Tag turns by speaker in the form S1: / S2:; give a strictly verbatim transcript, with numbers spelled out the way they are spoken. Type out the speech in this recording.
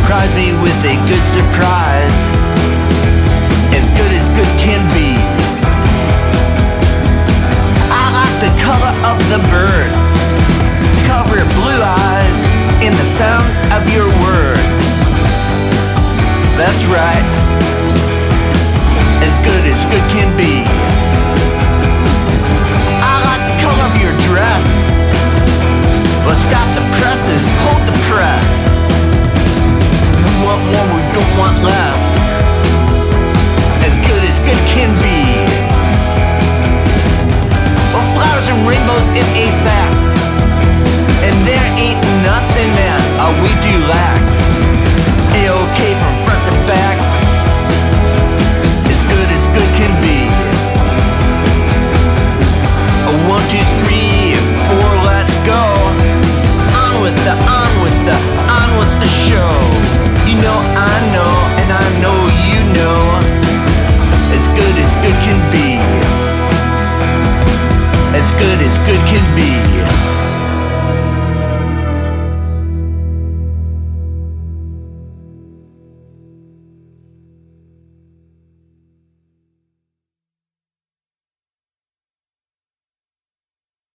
S1: surprise me with a good surprise. As good as good can be. I like the color of the birds, cover your blue eyes in the sound of your word. That's right, as good as good can be. I like the color of your dress. Well, stop the presses, hold the press. We want more, we don't want less. As good as good can be. Well, flowers and rainbows in a sack, and there ain't nothing that uh, we do lack.